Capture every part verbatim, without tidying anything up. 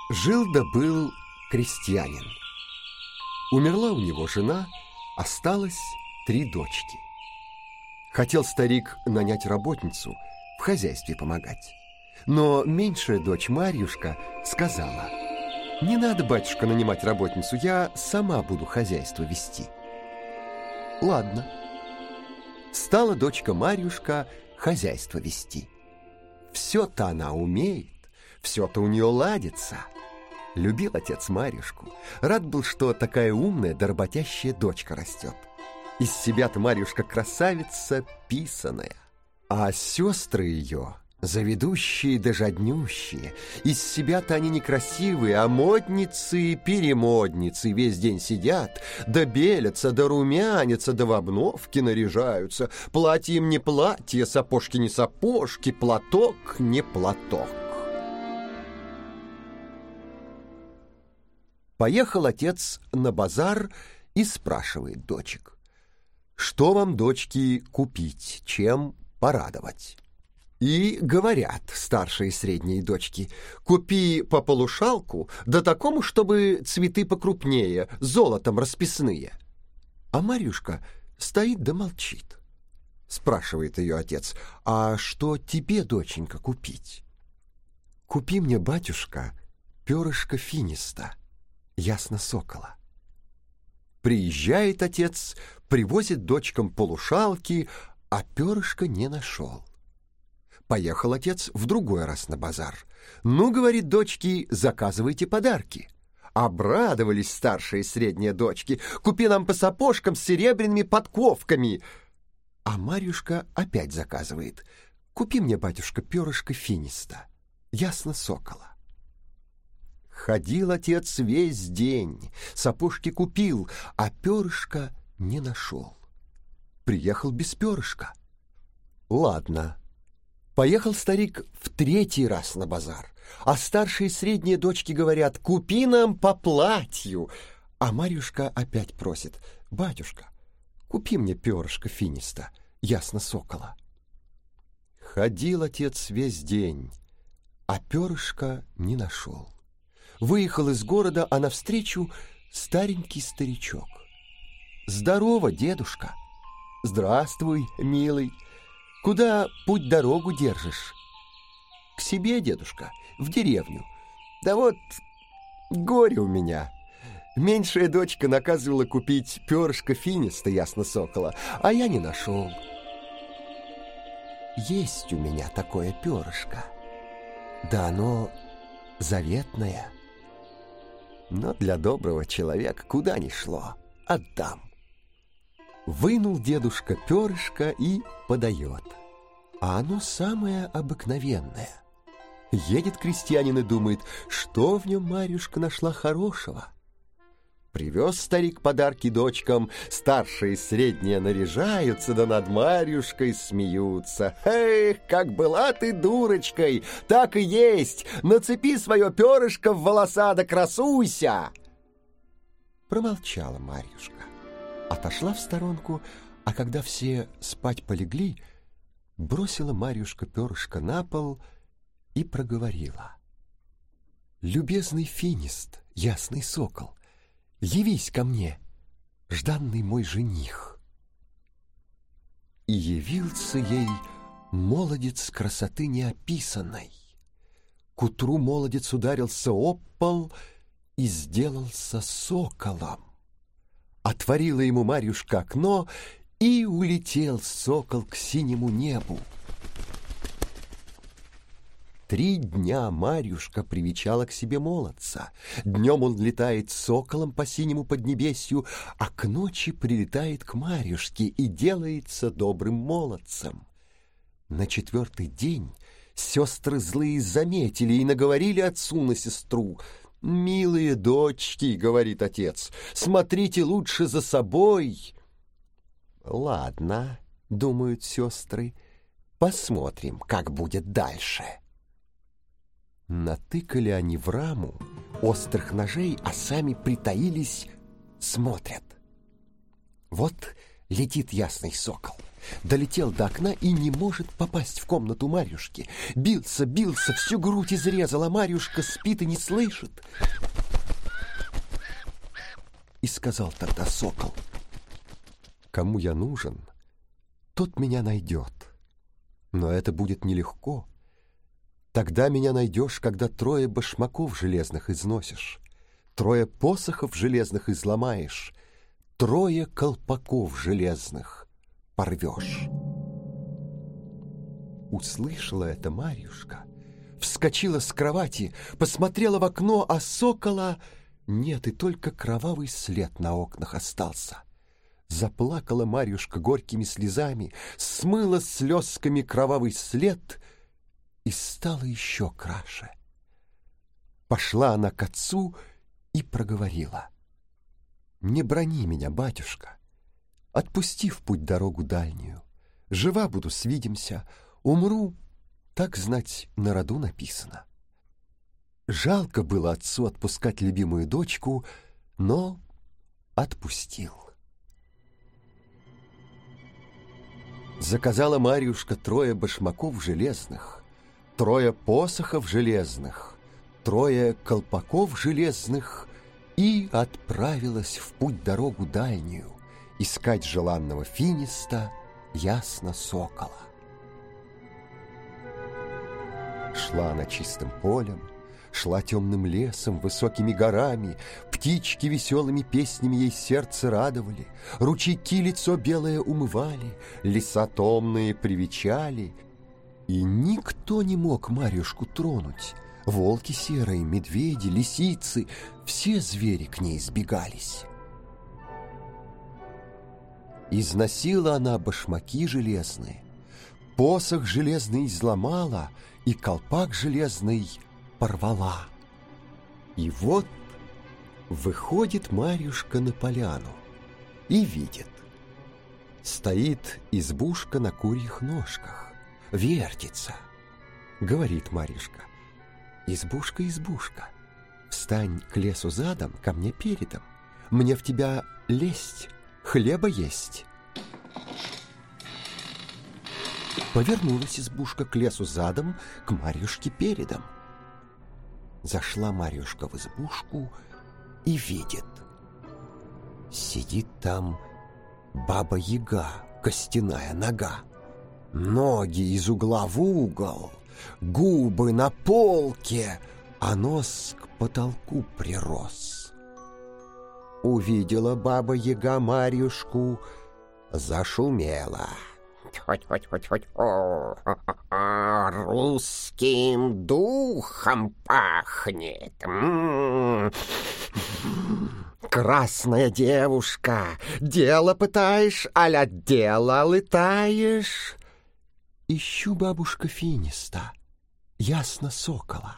Жил да был крестьянин. Умерла у него жена, осталось три дочки. Хотел старик нанять работницу, в хозяйстве помогать. Но меньшая дочь Марьюшка сказала: «Не надо, батюшка, нанимать работницу, я сама буду хозяйство вести». Ладно. Стала дочка Марьюшка хозяйство вести. Все-то она умеет, все-то у нее ладится. Любил отец Марьюшку, рад был, что такая умная да работящая дочка растет. Из себя-то Марьюшка красавица писаная, а сестры ее заведущие да жаднющие. Из себя-то они некрасивые, а модницы и перемодницы весь день сидят, да белятся, да румянятся, да в обновки наряжаются. Платье им не платье, сапожки не сапожки, платок не платок. Поехал отец на базар и спрашивает дочек: «Что вам, дочки, купить, чем порадовать?» И говорят старшие и средние дочки: «Купи по полушалку, да такому, чтобы цветы покрупнее, золотом расписные». А Марьюшка стоит да молчит. Спрашивает ее отец: «А что тебе, доченька, купить?» «Купи мне, батюшка, перышко финиста, ясно сокола». Приезжает отец, привозит дочкам полушалки, а перышка не нашел. Поехал отец в другой раз на базар. «Ну, — говорит, дочки, — заказывайте подарки». Обрадовались старшие и средние дочки: «Купи нам по сапожкам с серебряными подковками». А Марьюшка опять заказывает: «Купи мне, батюшка, перышко финиста, ясно сокола». Ходил отец весь день, сапожки купил, а перышка не нашел. Приехал без перышка. Ладно. Поехал старик в третий раз на базар, а старшие и средние дочки говорят: «Купи нам по платью». А Марьюшка опять просит: «Батюшка, купи мне перышко финиста, ясно сокола». Ходил отец весь день, а перышка не нашел. Выехал из города, а навстречу старенький старичок. «Здорово, дедушка!» «Здравствуй, милый! Куда путь-дорогу держишь?» «К себе, дедушка, в деревню. Да вот горе у меня. Меньшая дочка наказывала купить перышко финиста, ясно сокола, а я не нашел». «Есть у меня такое перышко. Да оно заветное. Но для доброго человека куда ни шло, отдам». Вынул дедушка перышко и подает. А оно самое обыкновенное. Едет крестьянин и думает, что в нем Марьюшка нашла хорошего. Привез старик подарки дочкам, старшие и средние наряжаются, да над Марьюшкой смеются. «Эх, как была ты дурочкой, так и есть! Нацепи свое перышко в волоса да красуйся!» Промолчала Марьюшка, отошла в сторонку, а когда все спать полегли, бросила Марьюшка перышко на пол и проговорила: «Любезный финист, ясный сокол, явись ко мне, жданный мой жених». И явился ей молодец красоты неописанной. К утру молодец ударился об пол и сделался соколом. Отворила ему Марьюшка окно, и улетел сокол к синему небу. Три дня Марьюшка привечала к себе молодца. Днем он летает соколом по синему поднебесью, а к ночи прилетает к Марьюшке и делается добрым молодцем. На четвертый день сестры злые заметили и наговорили отцу на сестру. «Милые дочки, — говорит отец, — смотрите лучше за собой». «Ладно, — думают сестры, — посмотрим, как будет дальше». Натыкали они в раму острых ножей, а сами притаились, смотрят. Вот летит ясный сокол, долетел до окна и не может попасть в комнату Марьюшки. Бился, бился, всю грудь изрезал, а Марьюшка спит и не слышит. И сказал тогда сокол: кому я нужен, тот меня найдет. Но это будет нелегко. Тогда меня найдешь, когда трое башмаков железных износишь, трое посохов железных изломаешь, трое колпаков железных порвешь. Услышала это Марьюшка, вскочила с кровати, посмотрела в окно, а сокола нет, и только кровавый след на окнах остался. Заплакала Марьюшка горькими слезами, смыла слезками кровавый след и стала еще краше. Пошла она к отцу и проговорила: не брони меня, батюшка, отпусти в путь дорогу дальнюю. Жива буду, свидимся, умру, так знать на роду написано. Жалко было отцу отпускать любимую дочку, но отпустил. Заказала Марьюшка трое башмаков железных, трое посохов железных, трое колпаков железных и отправилась в путь дорогу дальнюю искать желанного финиста, ясно сокола. Шла она чистым полем, шла темным лесом, высокими горами, птички веселыми песнями ей сердце радовали, ручейки лицо белое умывали, леса томные привечали, и никто не мог Марьюшку тронуть. Волки серые, медведи, лисицы, все звери к ней сбегались. Износила она башмаки железные, посох железный изломала и колпак железный порвала. И вот выходит Марьюшка на поляну и видит: стоит избушка на курьих ножках, вертится. Говорит Марьюшка: избушка, избушка, встань к лесу задом, ко мне передом, мне в тебя лезть, хлеба есть. Повернулась избушка к лесу задом, к Марьюшке передом. Зашла Марьюшка в избушку и видит: сидит там баба-яга, костяная нога, ноги из угла в угол, губы на полке, а нос к потолку прирос. Увидела баба-яга Марьюшку, зашумела: «Тьфу-тьфу-тьфу-тьфу, русским духом пахнет! М-м-м. Красная девушка, дело пытаешь, аля дело летаешь?» Ищу, бабушка, финиста, ясно сокола.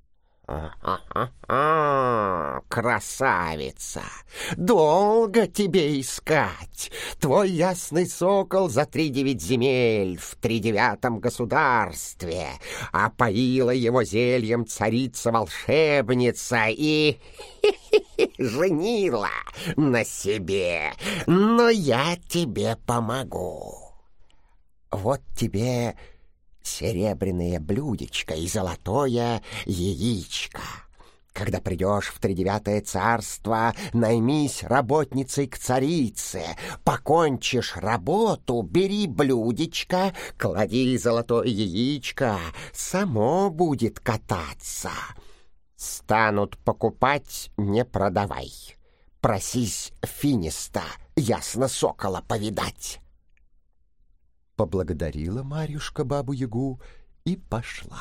«А-а-а, красавица! Долго тебе искать! Твой ясный сокол за три девять земель в тридевятом государстве, а поила его зельем царица-волшебница и женила на себе. Но я тебе помогу. Вот тебе серебряное блюдечко и золотое яичко. Когда придешь в тридевятое царство, наймись работницей к царице. Покончишь работу, бери блюдечко, клади золотое яичко, само будет кататься. Станут покупать, не продавай. Просись финиста, ясно сокола повидать». Поблагодарила Марьюшка бабу-ягу и пошла.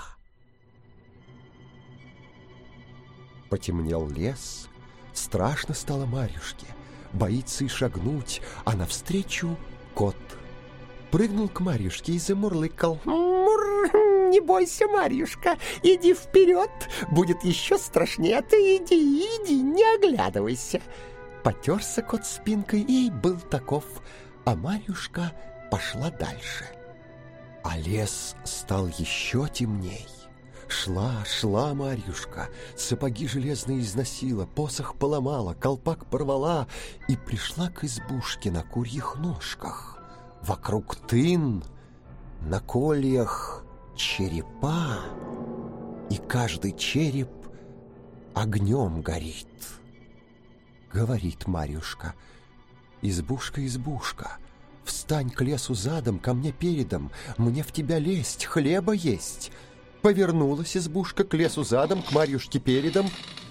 Потемнел лес, страшно стало Марьюшке, боится и шагнуть, а навстречу кот. Прыгнул к Марьюшке и замурлыкал: «Мур, не бойся, Марьюшка, иди вперед, будет еще страшнее, а ты иди, иди, не оглядывайся». Потерся кот спинкой и был таков, а Марьюшка пошла дальше. А лес стал еще темней. Шла, шла Марьюшка, сапоги железные износила, посох поломала, колпак порвала и пришла к избушке на курьих ножках. Вокруг тын, на кольях черепа, и каждый череп огнем горит. Говорит Марьюшка: избушка, избушка, встань к лесу задом, ко мне передом, мне в тебя лезть, хлеба есть. Повернулась избушка к лесу задом, к Марьюшке передом.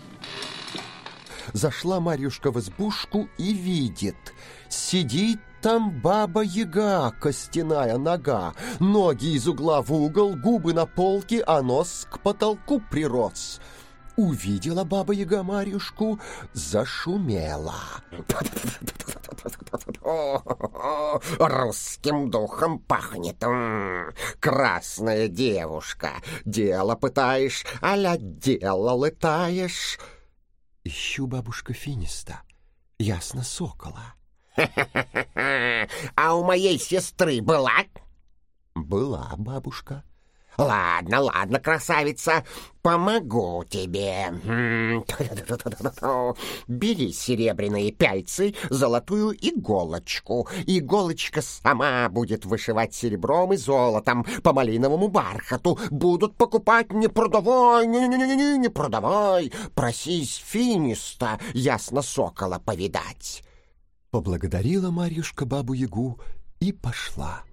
Зашла Марьюшка в избушку и видит: сидит там баба-яга, костяная нога, ноги из угла в угол, губы на полке, а нос к потолку прирос. Увидела баба-яга Марьюшку, зашумела. Русским духом пахнет. М-м, красная девушка. Дело пытаешь, а-ля дело летаешь. Ищу бабушка Финиста, ясно сокола. А у моей сестры была? Была бабушка. Ладно, ладно, красавица, помогу тебе. Бери серебряные пяльцы, золотую иголочку. Иголочка сама будет вышивать серебром и золотом по малиновому бархату. Будут покупать, не продавай, не-не-не, не продавай. Просись Финиста, ясно сокола повидать. Поблагодарила Марьюшка бабу-ягу и пошла.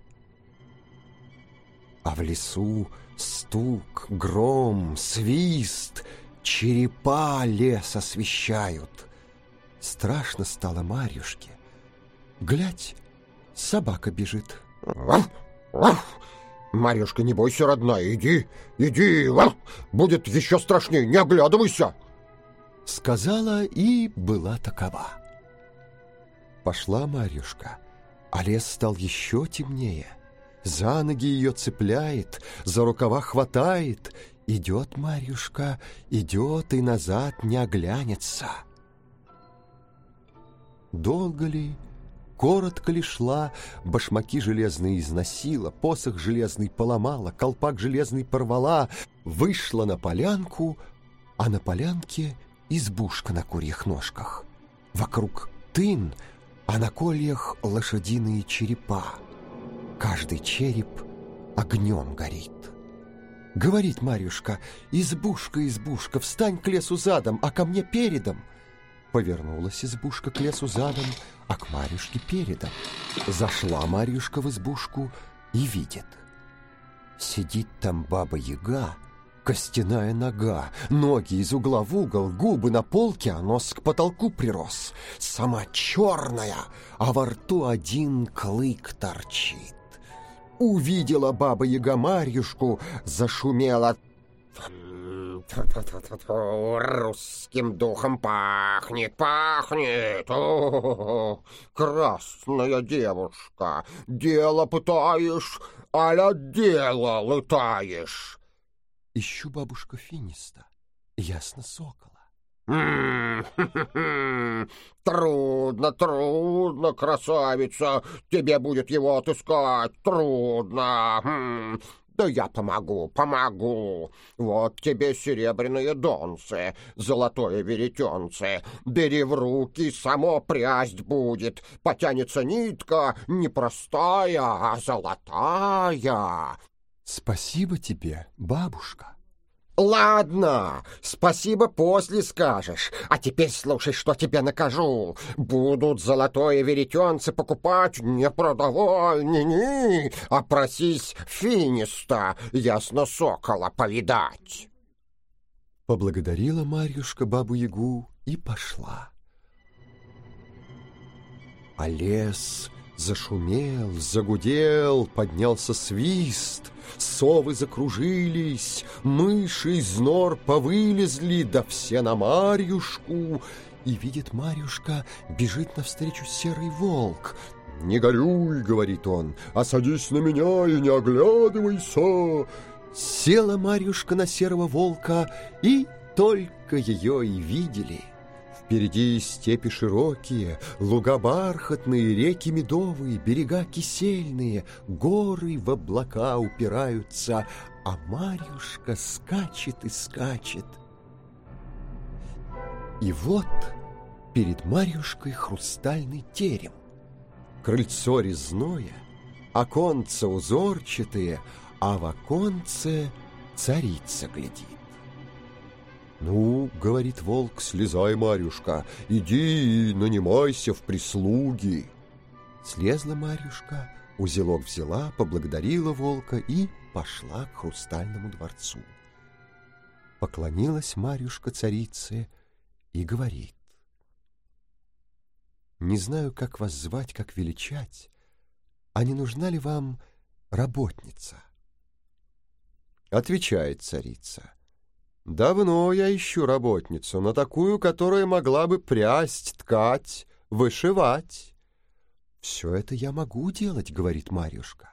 А в лесу стук, гром, свист, черепа лес освещают. Страшно стало Марьюшке. Глядь, собака бежит. Ваф, ваф. Марьюшка, не бойся, родная, иди, иди, ваф. Будет еще страшнее, не оглядывайся. Сказала и была такова. Пошла Марьюшка, а лес стал еще темнее. За ноги ее цепляет, за рукава хватает. Идет Марьюшка, идет и назад не оглянется. Долго ли, коротко ли шла, башмаки железные износила, посох железный поломала, колпак железный порвала, вышла на полянку, а на полянке избушка на курьих ножках. Вокруг тын, а на кольях лошадиные черепа. Каждый череп огнем горит. Говорит Марьюшка: избушка, избушка, встань к лесу задом, а ко мне передом. Повернулась избушка к лесу задом, а к Марьюшке передом. Зашла Марьюшка в избушку и видит: сидит там баба-яга, костяная нога, ноги из угла в угол, губы на полке, а нос к потолку прирос. Сама черная, а во рту один клык торчит. Увидела баба-яга Марьюшку, зашумела. Русским духом пахнет, пахнет. О, красная девушка, дело пытаешь, а-ля дело летаешь. Ищу бабушка Финиста, ясно сокола. Трудно, трудно, красавица, тебе будет его отыскать, трудно. Да я помогу, помогу. Вот тебе серебряные донцы, золотое веретенце. Бери в руки, само прясть будет. Потянется нитка не простая, а золотая. Спасибо тебе, бабушка. Ладно, спасибо после скажешь. А теперь слушай, что тебе накажу. Будут золотое веретенце покупать, не продавай, ни-ни, а просись Финиста, ясно сокола, повидать. Поблагодарила Марьюшка бабу-ягу и пошла. А лес зашумел, загудел, поднялся свист. Совы закружились, мыши из нор повылезли, да все на Марьюшку. И видит Марьюшка, бежит навстречу серый волк. «Не горюй, — говорит он, — а садись на меня и не оглядывайся». Села Марьюшка на серого волка, и только ее и видели. Впереди степи широкие, луга бархатные, реки медовые, берега кисельные, горы в облака упираются, а Марьюшка скачет и скачет. И вот перед Марьюшкой хрустальный терем, крыльцо резное, оконца узорчатые, а в оконце царица глядит. «Ну, — говорит волк, — слезай, Марьюшка, иди и нанимайся в прислуги». Слезла Марьюшка, узелок взяла, поблагодарила волка и пошла к хрустальному дворцу. Поклонилась Марьюшка царице и говорит: «Не знаю, как вас звать, как величать, а не нужна ли вам работница?» Отвечает царица: «Давно я ищу работницу, но такую, которая могла бы прясть, ткать, вышивать». «Все это я могу делать, — говорит Марьюшка».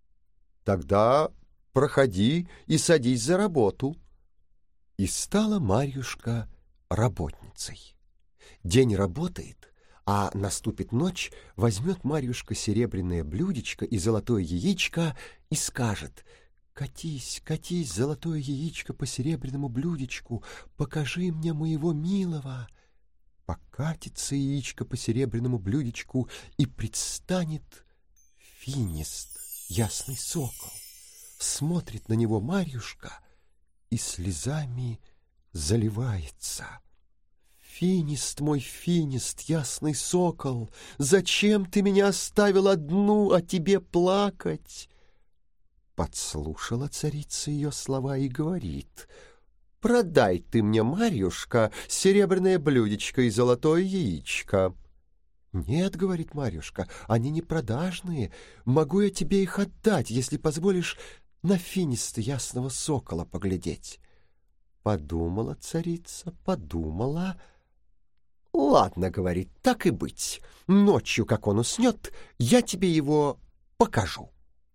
«Тогда проходи и садись за работу». И стала Марьюшка работницей. День работает, а наступит ночь, возьмет Марьюшка серебряное блюдечко и золотое яичко и скажет: «Катись, катись, золотое яичко, по серебряному блюдечку, покажи мне моего милого». Покатится яичко по серебряному блюдечку, и предстанет Финист, ясный сокол. Смотрит на него Марьюшка и слезами заливается. «Финист мой, Финист, ясный сокол, зачем ты меня оставил одну, а тебе плакать?» Подслушала царица ее слова и говорит: «Продай ты мне, Марьюшка, серебряное блюдечко и золотое яичко». «Нет, — говорит Марьюшка, — они не продажные. Могу я тебе их отдать, если позволишь на Финиста, ясного сокола, поглядеть». Подумала царица, подумала. «Ладно, — говорит, — так и быть. Ночью, как он уснет, я тебе его покажу».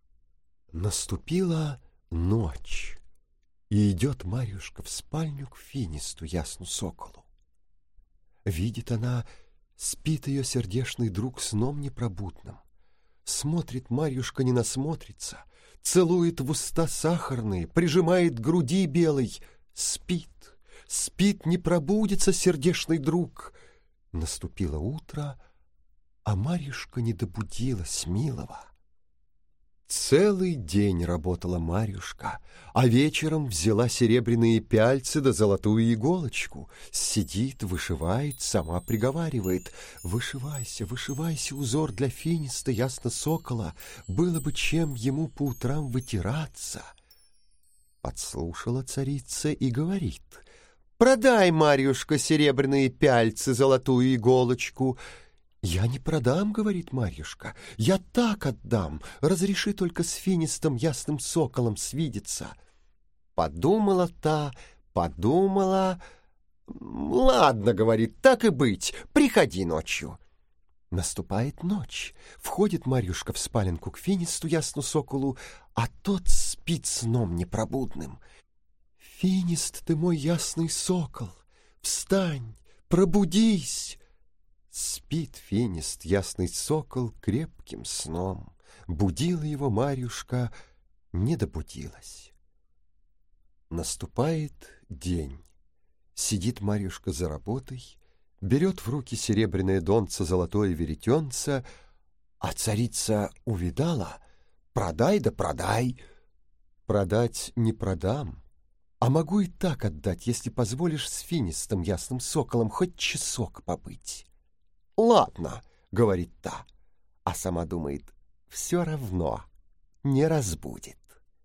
Наступила ночь, и идет Марьюшка в спальню к Финисту, ясну соколу. Видит она, спит ее сердечный друг сном непробудным. Смотрит Марьюшка, не насмотрится, целует в уста сахарные, прижимает к груди белой. Спит, спит, не пробудится сердечный друг. Наступило утро, а Марьюшка не добудилась, милого. Целый день работала Марьюшка, а вечером взяла серебряные пяльцы да золотую иголочку. Сидит, вышивает, сама приговаривает: «Вышивайся, вышивайся, узор для Финиста, ясно сокола, было бы чем ему по утрам вытираться». Подслушала царица и говорит: «Продай, Марьюшка, серебряные пяльцы, золотую иголочку». «Я не продам, — говорит Марьюшка, — я так отдам, разреши только с Финистом, ясным соколом, свидеться». Подумала та, подумала. «Ладно, — говорит, — так и быть, приходи ночью». Наступает ночь, входит Марьюшка в спаленку к Финисту, ясну соколу, а тот спит сном непробудным. «Финист ты мой, ясный сокол, встань, пробудись». Спит Финист, ясный сокол, крепким сном. Будила его Марьюшка, не добудилась. Наступает день. Сидит Марьюшка за работой, берет в руки серебряное донце, золотое веретенце, а царица увидала: «Продай да продай». «Продать не продам, а могу и так отдать, если позволишь с Финистом, ясным соколом, хоть часок побыть». «Ладно, — говорит та, а сама думает: все равно не разбудит».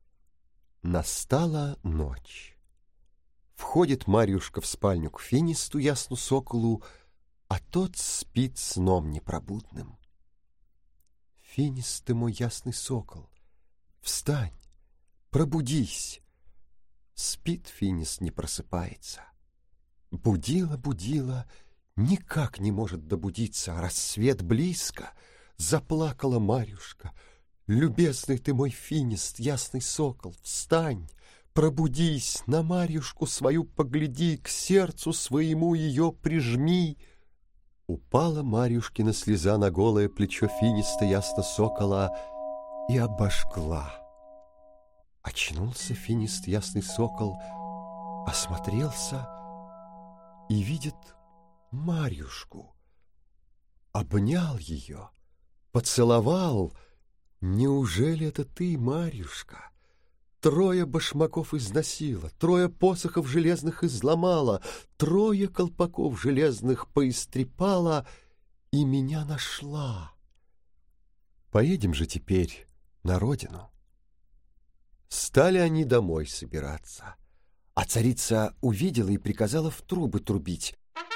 Настала ночь. Входит Марьюшка в спальню к Финисту, ясну соколу, а тот спит сном непробудным. «Финист ты мой, ясный сокол, встань, пробудись». Спит Финист, не просыпается. Будила, будила, никак не может добудиться, а рассвет близко. Заплакала Марьюшка: «Любезный ты мой Финист, ясный сокол, встань, пробудись, на Марьюшку свою погляди, к сердцу своему ее прижми». Упала Марьюшкина слеза на голое плечо Финиста, ясно сокола, и обожгла. Очнулся Финист, ясный сокол, осмотрелся и видит Марьюшку. Обнял ее, поцеловал Неужели это ты, Марьюшка? Трое башмаков износила, трое посохов железных изломала, трое колпаков железных поистрепала и меня нашла. Поедем же теперь на родину. Стали они домой собираться, а царица увидела и приказала в трубы трубить,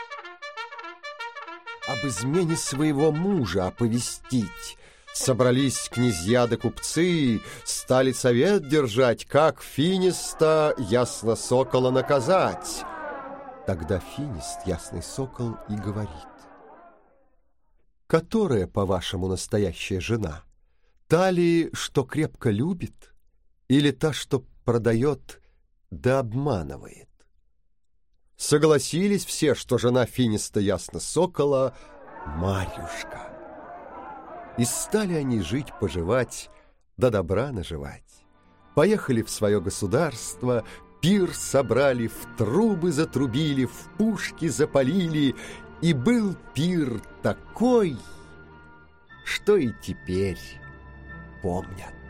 об измене своего мужа оповестить. Собрались князья да купцы, стали совет держать, как Финиста, ясно сокола, наказать. Тогда Финист, ясный сокол, и говорит: которая, по-вашему, настоящая жена? Та ли, что крепко любит, или та, что продает да обманывает? Согласились все, что жена Финиста, ясно сокола, Марьюшка. И стали они жить-поживать, да добра наживать. Поехали в свое государство, пир собрали, в трубы затрубили, в пушки запалили, и был пир такой, что и теперь помнят.